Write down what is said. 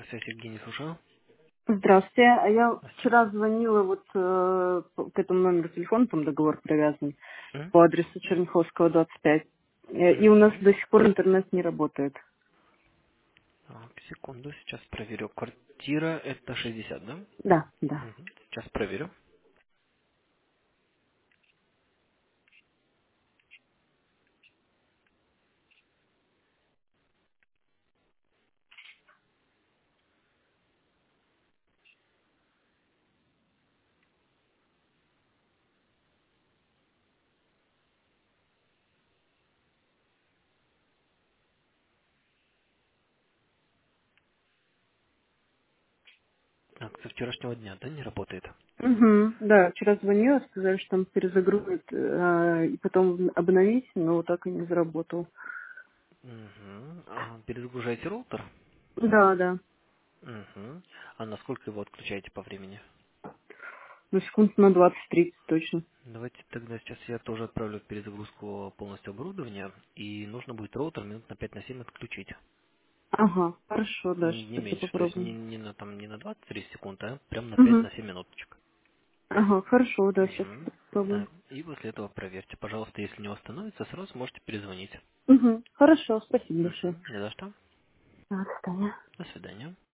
Связь Евгений, слушаю. Здравствуйте. А я Здравствуйте. вчера звонила к этому номеру телефона, там договор привязан, М? по адресу Черняховского, 25. И у нас Мгм. до сих пор интернет не работает. Так, секунду, сейчас проверю. Квартира это 60, да? Да, да. Мгм. Сейчас проверю. Так, со вчерашнего дня, да, не работает? Угу. Да, вчера звонила, сказали, что там перезагрузят и потом обновить, но так и не заработал. Угу. Перезагружаете роутер? Да, да. Угу. А насколько его отключаете по времени? Ну, секунд на 20-30 точно. Давайте тогда сейчас я тоже отправлю перезагрузку полностью оборудования, и нужно будет роутер минут на 5-7 отключить. Ага, хорошо, да, Не, сейчас не тогда меньше, то есть попробуем. не на 20-30 секунд, а прям на Угу. 5-7 минуточек. Ага, хорошо, да, сейчас Мгм. попробуем. И после этого проверьте. Пожалуйста, если не восстановится, сразу можете перезвонить. Угу. Хорошо, спасибо большое. Мгм. Не за что. До свидания. До свидания.